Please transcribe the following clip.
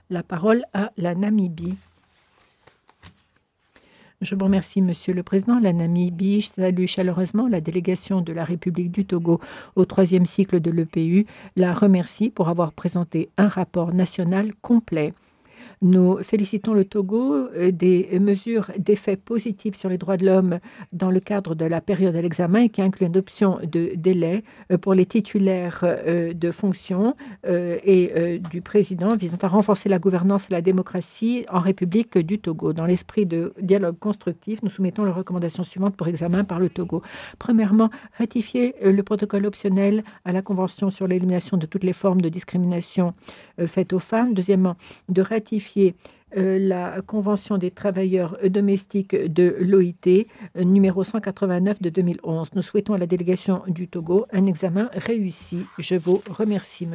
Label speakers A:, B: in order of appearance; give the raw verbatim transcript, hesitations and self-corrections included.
A: la parole à la Namibie. Je vous remercie, Monsieur le Président. La Namibie salue chaleureusement la délégation de la République du Togo au troisième cycle de l'E P U, la remercie pour avoir présenté un rapport national complet. Nous félicitons le Togo euh, des mesures d'effets positifs sur les droits de l'homme dans le cadre de la période à l'examen qui inclut l'adoption de délais euh, pour les titulaires euh, de fonctions euh, et euh, du président visant à renforcer la gouvernance et la démocratie en République du Togo. Dans l'esprit de dialogue constructif, nous soumettons les recommandations suivantes pour examen par le Togo. Premièrement, ratifier euh, le protocole optionnel à la Convention sur l'élimination de toutes les formes de discrimination euh, faites aux femmes. Deuxièmement, de ratifier euh, la Convention des travailleurs domestiques de l'O I T, euh, numéro cent quatre-vingt-neuf de deux mille onze. Nous souhaitons à la délégation du Togo un examen réussi. Je vous remercie.